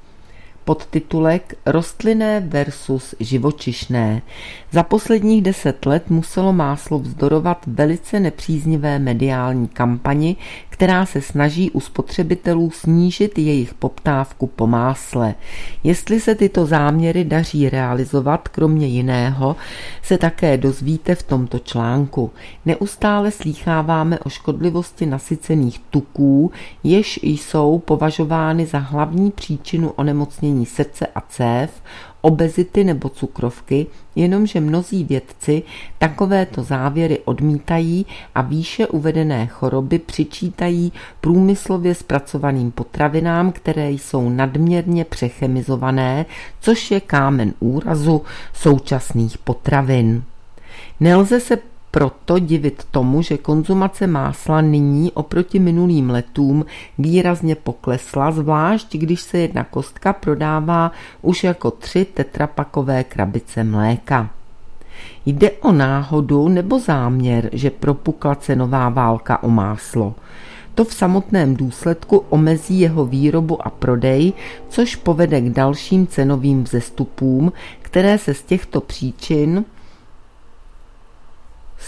Podtitulek Rostlinné versus živočišné. Za posledních deset let muselo máslo vzdorovat velice nepříznivé mediální kampani, která se snaží u spotřebitelů snížit jejich poptávku po másle. Jestli se tyto záměry daří realizovat, kromě jiného, se také dozvíte v tomto článku. Neustále slýcháváme o škodlivosti nasycených tuků, jež jsou považovány za hlavní příčinu onemocnění srdce a cév, obezity nebo cukrovky, jenomže mnozí vědci takovéto závěry odmítají a výše uvedené choroby přičítají průmyslově zpracovaným potravinám, které jsou nadměrně přechemizované, což je kámen úrazu současných potravin. Nelze se proto divit tomu, že konzumace másla nyní oproti minulým letům výrazně poklesla, zvlášť když se jedna kostka prodává už jako tři tetrapakové krabice mléka. Jde o náhodu nebo záměr, že propukla cenová válka o máslo? To v samotném důsledku omezí jeho výrobu a prodej, což povede k dalším cenovým vzestupům, které se z těchto příčin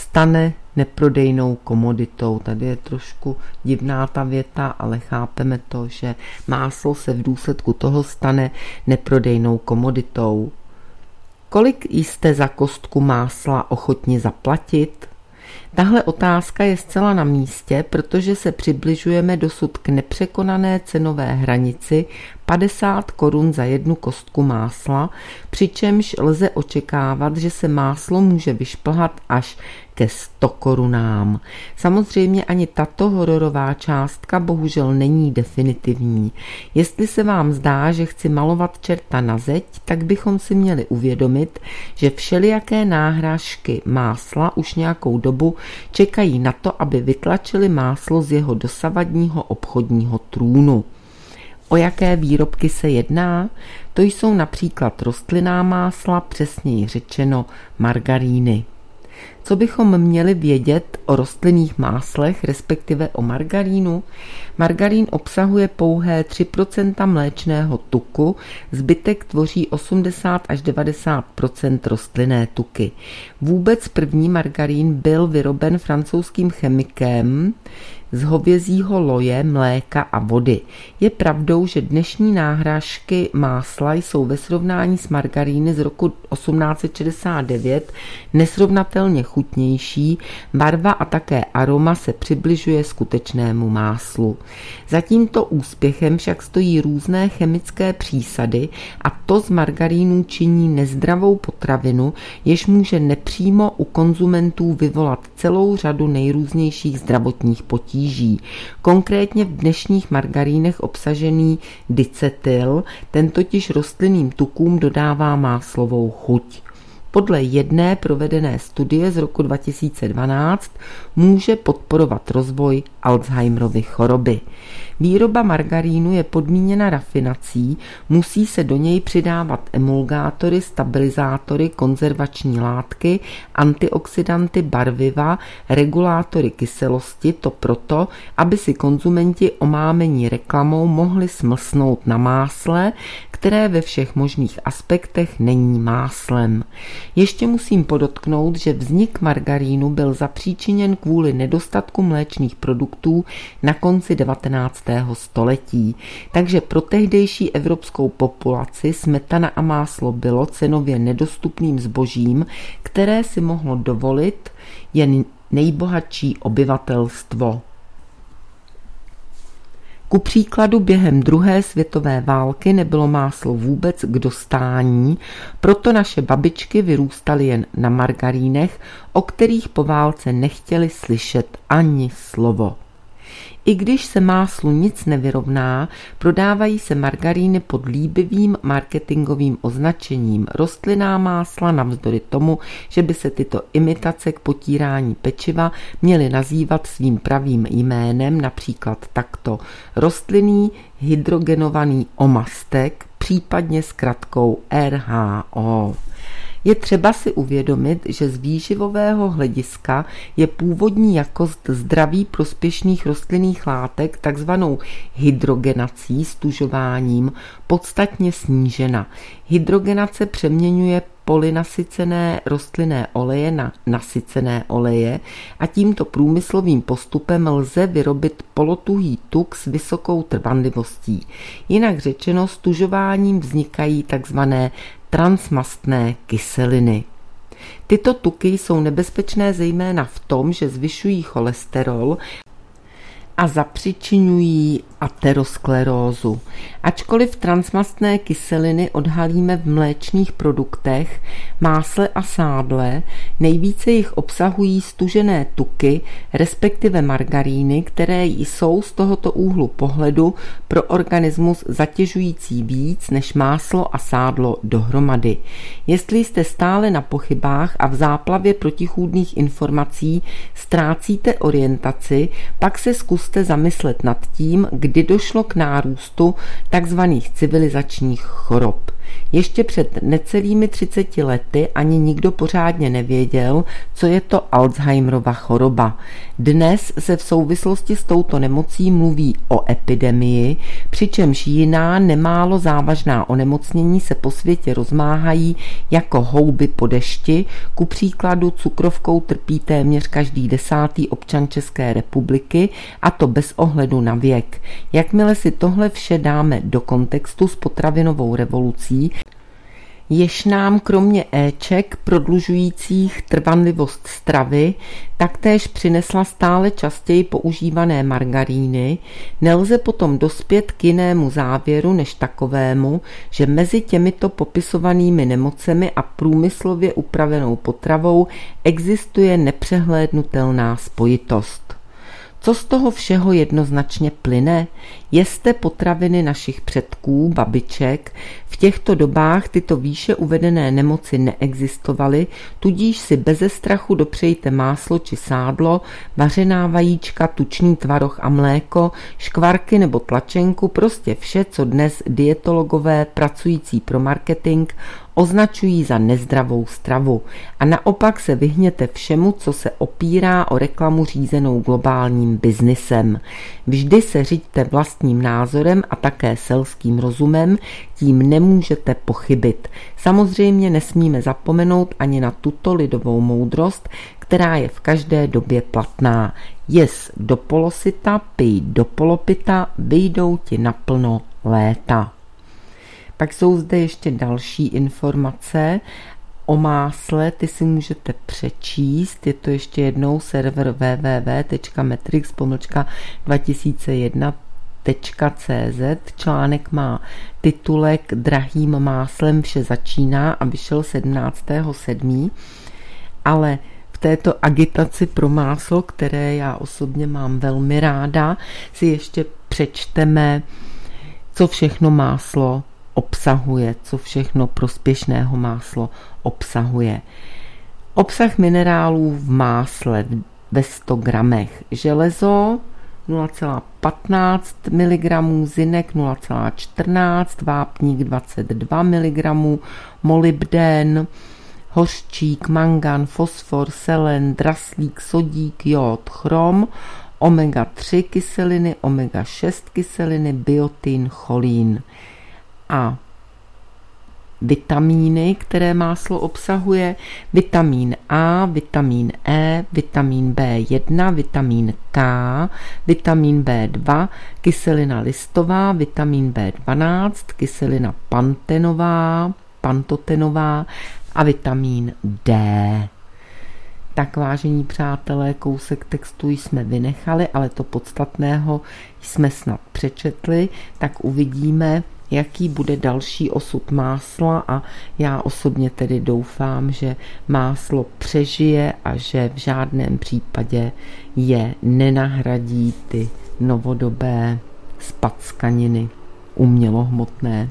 stane neprodejnou komoditou. Tady je trošku divná ta věta, ale chápeme to, že máslo se v důsledku toho stane neprodejnou komoditou. Kolik jste za kostku másla ochotni zaplatit? Tahle otázka je zcela na místě, protože se přibližujeme dosud k nepřekonané cenové hranici padesát korun za jednu kostku másla, přičemž lze očekávat, že se máslo může vyšplhat až ke sto korunám. Samozřejmě ani tato hororová částka bohužel není definitivní. Jestli se vám zdá, že chci malovat čerta na zeď, tak bychom si měli uvědomit, že všelijaké náhražky másla už nějakou dobu čekají na to, aby vytlačili máslo z jeho dosavadního obchodního trůnu. O jaké výrobky se jedná? To jsou například rostlinná másla, přesněji řečeno margaríny. Co bychom měli vědět o rostlinných máslech, respektive o margarínu? Margarín obsahuje pouhé tři procenta mléčného tuku, zbytek tvoří osmdesát až devadesát procent rostlinné tuky. Vůbec první margarín byl vyroben francouzským chemikem z hovězího loje, mléka a vody. Je pravdou, že dnešní náhražky másla jsou ve srovnání s margaríny z roku osmnáct set šedesát devět nesrovnatelně chutnější, barva a také aroma se přibližuje skutečnému máslu. Za tímto úspěchem však stojí různé chemické přísady a to z margarínů činí nezdravou potravinu, jež může nepřímo u konzumentů vyvolat celou řadu nejrůznějších zdravotních potíží. Konkrétně v dnešních margarínech obsažený dicetyl, ten totiž rostlinným tukům dodává máslovou chuť. Podle jedné provedené studie z roku dva tisíce dvanáct může podporovat rozvoj Alzheimerovy choroby. Výroba margarínu je podmíněna rafinací, musí se do něj přidávat emulgátory, stabilizátory, konzervační látky, antioxidanty, barviva, regulátory kyselosti, to proto, aby si konzumenti omámení reklamou mohli smlsnout na másle, které ve všech možných aspektech není máslem. Ještě musím podotknout, že vznik margarínu byl zapříčiněn kvůli nedostatku mléčných produktů na konci devatenáctého století, takže pro tehdejší evropskou populaci smetana a máslo bylo cenově nedostupným zbožím, které si mohlo dovolit jen nejbohatší obyvatelstvo. Ku příkladu během druhé světové války nebylo máslo vůbec k dostání, proto naše babičky vyrůstaly jen na margarínech, o kterých po válce nechtěli slyšet ani slovo. I když se máslu nic nevyrovná, prodávají se margaríny pod líbivým marketingovým označením rostlinná másla navzdory tomu, že by se tyto imitace k potírání pečiva měly nazývat svým pravým jménem, například takto rostlinný hydrogenovaný omastek, případně s kratkou R H O. Je třeba si uvědomit, že z výživového hlediska je původní jakost zdraví prospěšných rostlinných látek takzvanou hydrogenací, stužováním, podstatně snížena. Hydrogenace přeměňuje polynasycené rostlinné oleje na nasycené oleje a tímto průmyslovým postupem lze vyrobit polotuhý tuk s vysokou trvanlivostí. Jinak řečeno, stužováním vznikají takzvané transmastné kyseliny. Tyto tuky jsou nebezpečné zejména v tom, že zvyšují cholesterol a zapřičiňují aterosklerózu. Ačkoliv transmastné kyseliny odhalíme v mléčných produktech, másle a sádle, nejvíce jich obsahují stužené tuky, respektive margaríny, které jsou z tohoto úhlu pohledu pro organismus zatěžující víc než máslo a sádlo dohromady. Jestli jste stále na pochybách a v záplavě protichůdných informací ztrácíte orientaci, pak se zkuste zamyslet nad tím, kdy došlo k nárůstu takzvaných civilizačních chorob. Ještě před necelými třiceti lety ani nikdo pořádně nevěděl, co je to Alzheimerova choroba. Dnes se v souvislosti s touto nemocí mluví o epidemii, přičemž jiná nemálo závažná onemocnění se po světě rozmáhají jako houby po dešti. Ku příkladu cukrovkou trpí téměř každý desátý občan České republiky, a to bez ohledu na věk. Jakmile si tohle vše dáme do kontextu s potravinovou revolucí, jež nám kromě éček prodlužujících trvanlivost stravy taktéž přinesla stále častěji používané margaríny, nelze potom dospět k jinému závěru než takovému, že mezi těmito popisovanými nemocemi a průmyslově upravenou potravou existuje nepřehlédnutelná spojitost. Co z toho všeho jednoznačně plyne? Jeste potraviny našich předků, babiček. V těchto dobách tyto výše uvedené nemoci neexistovaly, tudíž si beze strachu dopřejte máslo či sádlo, vařená vajíčka, tučný tvaroh a mléko, škvarky nebo tlačenku, prostě vše, co dnes dietologové pracující pro marketing označují za nezdravou stravu. A naopak se vyhněte všemu, co se opírá o reklamu řízenou globálním biznisem. Vždy se řiďte vlastním názorem a také selským rozumem, tím nemůžete pochybit. Samozřejmě nesmíme zapomenout ani na tuto lidovou moudrost, která je v každé době platná. Jes do polosyta, pij do polopita, vyjdou ti naplno léta. Pak jsou zde ještě další informace o másle, ty si můžete přečíst, je to ještě jednou server w w w tečka metrix pomlčka dva tisíce jedna tečka c z. Článek má titulek Drahým máslem vše začíná a vyšel sedmnáctého sedmého ale v této agitaci pro máslo, které já osobně mám velmi ráda, si ještě přečteme, co všechno máslo obsahuje, co všechno prospěšného máslo obsahuje. Obsah minerálů v másle ve sto gramech. Železo nula celá patnáct miligramů, zinek nula celá čtrnáct, vápník dvacet dva miligramů, molybdén, hořčík, mangan, fosfor, selen, draslík, sodík, jód, chrom, omega tři kyseliny, omega šest kyseliny, biotin, cholín. A vitamíny, které máslo obsahuje: vitamín A, vitamín E, vitamín bé jedna, vitamín K, vitamín bé dva, kyselina listová, vitamín bé dvanáct, kyselina pantenová, pantotenová a vitamín D. Tak, vážení přátelé, kousek textu jsme vynechali, ale to podstatného jsme snad přečetli, tak uvidíme, jaký bude další osud másla, a já osobně tedy doufám, že máslo přežije a že v žádném případě je nenahradí ty novodobé zpackaniny umělohmotné,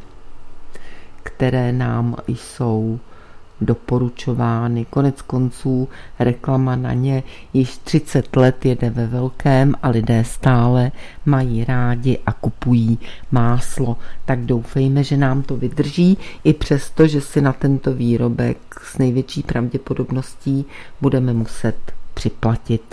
které nám jsou doporučovány. Konec konců reklama na ně již třicet let jede ve velkém a lidé stále mají rádi a kupují máslo. Tak doufejme, že nám to vydrží, i přesto, že si na tento výrobek s největší pravděpodobností budeme muset připlatit.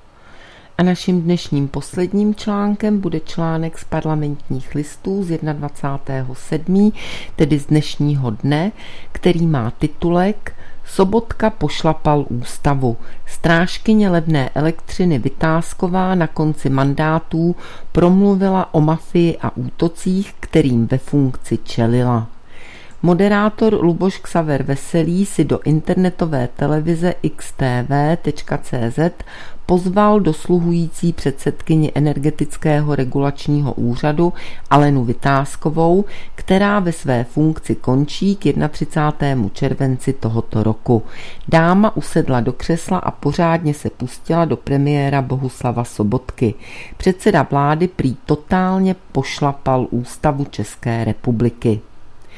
A naším dnešním posledním článkem bude článek z Parlamentních listů z dvacátého prvního sedmého, tedy z dnešního dne, který má titulek Sobotka pošlapal ústavu. Strážkyně levné elektřiny Vitásková na konci mandátů promluvila o mafii a útocích, kterým ve funkci čelila. Moderátor Luboš Xaver Veselý si do internetové televize x t v tečka c z pozval dosluhující předsedkyni Energetického regulačního úřadu Alenu Vitáskovou, která ve své funkci končí k třicátému prvnímu červenci tohoto roku. Dáma usedla do křesla a pořádně se pustila do premiéra Bohuslava Sobotky. Předseda vlády prý totálně pošlapal ústavu České republiky.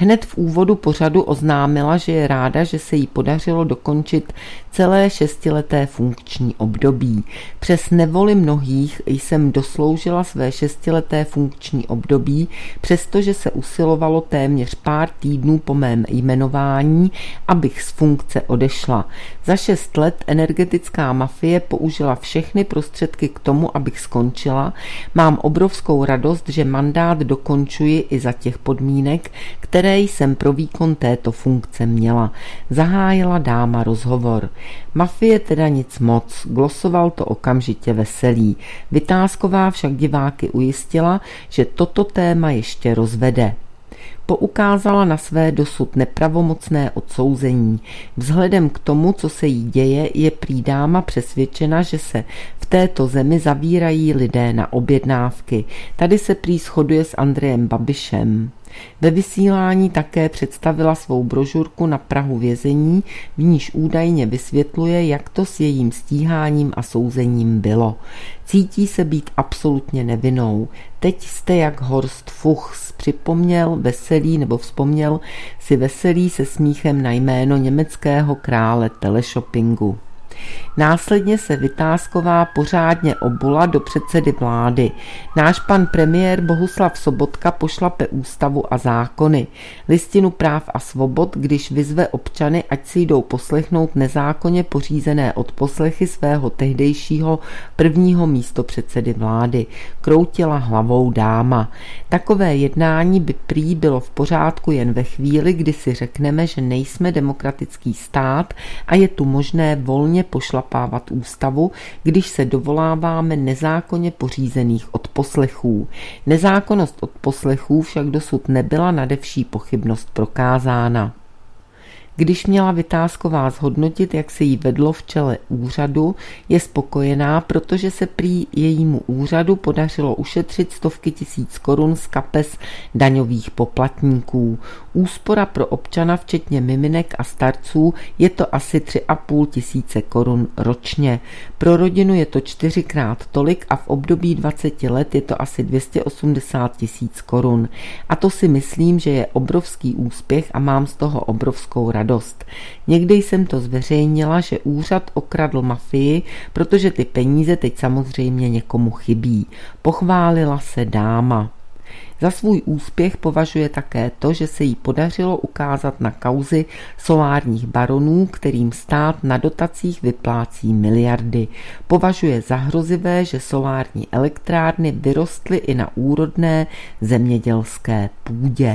Hned v úvodu pořadu oznámila, že je ráda, že se jí podařilo dokončit celé šestileté funkční období. Přes nevoli mnohých jsem dosloužila své šestileté funkční období, přestože se usilovalo téměř pár týdnů po mém jmenování, abych z funkce odešla. Za šest let energetická mafie použila všechny prostředky k tomu, abych skončila. Mám obrovskou radost, že mandát dokončuji i za těch podmínek, které jsem pro výkon této funkce měla. Zahájila dáma rozhovor. Mafie teda nic moc, glosoval to okamžitě Veselý. Vytázková však diváky ujistila, že toto téma ještě rozvede. Poukázala na své dosud nepravomocné odsouzení. Vzhledem k tomu, co se jí děje, je prý dáma přesvědčena, že se v této zemi zavírají lidé na objednávky. Tady se prý shoduje s Andrejem Babišem. Ve vysílání také představila svou brožurku Na prahu vězení, v níž údajně vysvětluje, jak to s jejím stíháním a souzením bylo. Cítí se být absolutně nevinnou. Teď jste jak Horst Fuchs, připomněl Veselý nebo vzpomněl si Veselý se smíchem na jméno německého krále teleshoppingu. Následně se Vitásková pořádně obula do předsedy vlády. Náš pan premiér Bohuslav Sobotka pošlape ústavu a zákony, listinu práv a svobod, když vyzve občany, ať si jdou poslechnout nezákonně pořízené odposlechy svého tehdejšího prvního místopředsedy vlády. Kroutila hlavou dáma. Takové jednání by prý bylo v pořádku jen ve chvíli, kdy si řekneme, že nejsme demokratický stát a je tu možné volně pošlapávat ústavu, když se dovoláváme nezákonně pořízených odposlechů. Nezákonnost odposlechů však dosud nebyla nadevší pochybnost prokázána. Když měla Vitásková zhodnotit, jak se jí vedlo v čele úřadu, je spokojená, protože se prý jejímu úřadu podařilo ušetřit stovky tisíc korun z kapes daňových poplatníků. Úspora pro občana, včetně miminek a starců, je to asi tři a půl tisíce korun ročně. Pro rodinu je to čtyřikrát tolik a v období dvaceti let je to asi dvě stě osmdesát tisíc korun. A to si myslím, že je obrovský úspěch a mám z toho obrovskou radost. Někdy jsem to zveřejnila, že úřad okradl mafii, protože ty peníze teď samozřejmě někomu chybí. Pochválila se dáma. Za svůj úspěch považuje také to, že se jí podařilo ukázat na kauzy solárních baronů, kterým stát na dotacích vyplácí miliardy. Považuje za hrozivé, že solární elektrárny vyrostly i na úrodné zemědělské půdě.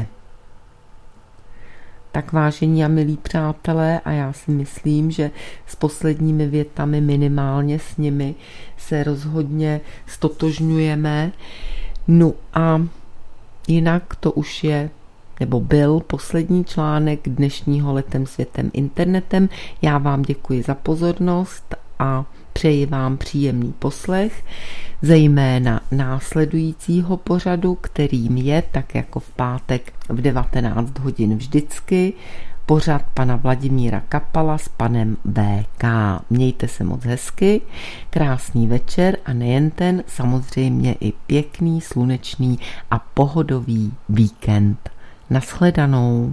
Tak vážení a milí přátelé, a já si myslím, že s posledními větami minimálně s nimi se rozhodně stotožňujeme. No a jinak to už je, nebo byl poslední článek dnešního Letem světem internetem. Já vám děkuji za pozornost a přeji vám příjemný poslech, zejména následujícího pořadu, kterým je, tak jako v pátek v devatenáct hodin vždycky, pořad pana Vladimíra Kapala s panem V K. Mějte se moc hezky, krásný večer a nejen ten, samozřejmě i pěkný, slunečný a pohodový víkend. Nashledanou.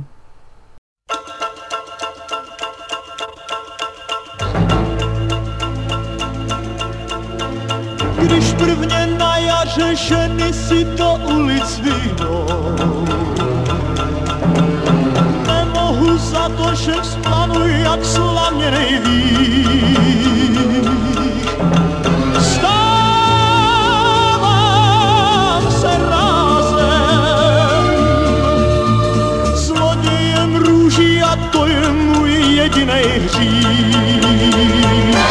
Když prvně na jaře ženy si do ulic vyjdou, nemohu za to, že vzplanu jak slaměnej víš. Stávám se rázem zlodějem růží a to je můj jedinej hřích.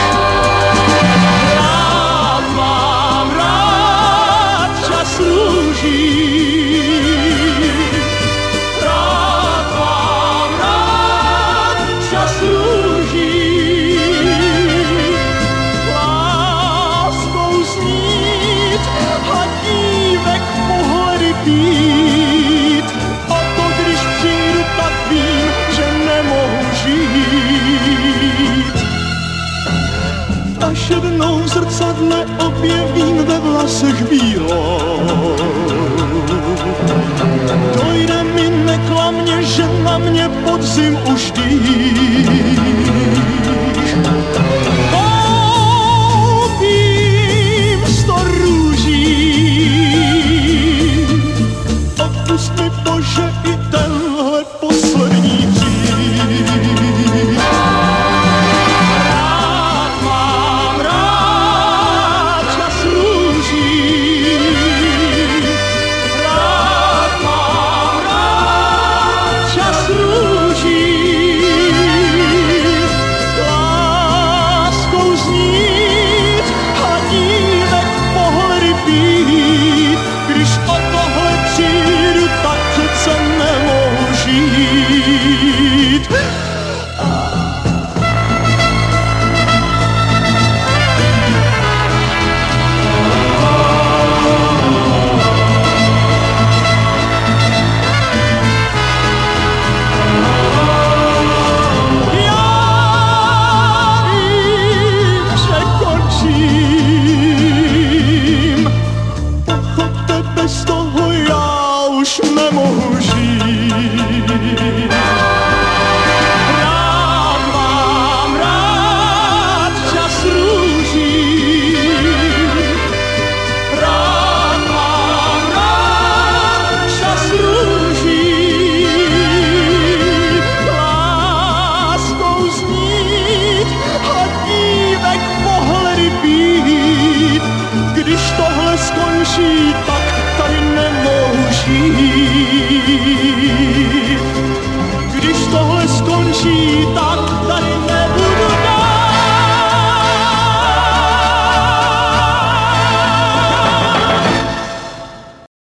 Až jednou v zrcadle objevím ve vlasech bílo, Dojde mi neklamně, že na mě podzim už dýl.